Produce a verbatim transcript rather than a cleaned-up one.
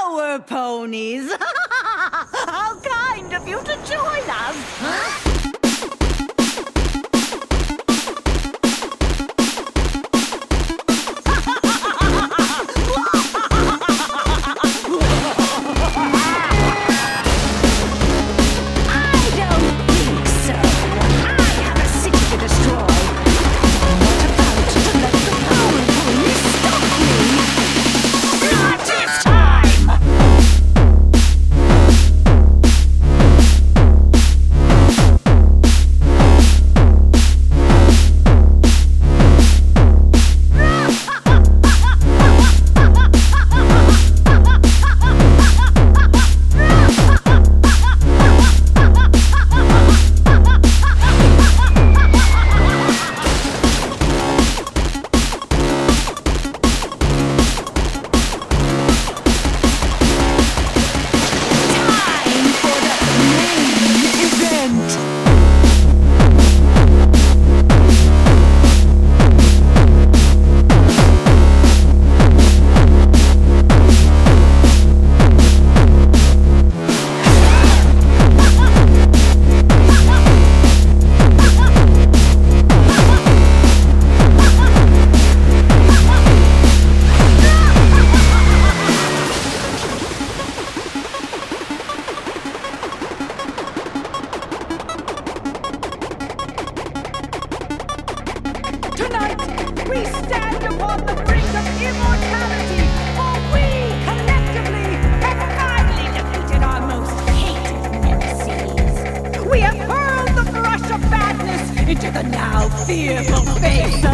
Power ponies! How kind of you to join us! Huh? Tonight, we stand upon the brink of immortality, for we, collectively, have finally defeated our most hated nemesis. We have hurled the brush of badness into the now fearful face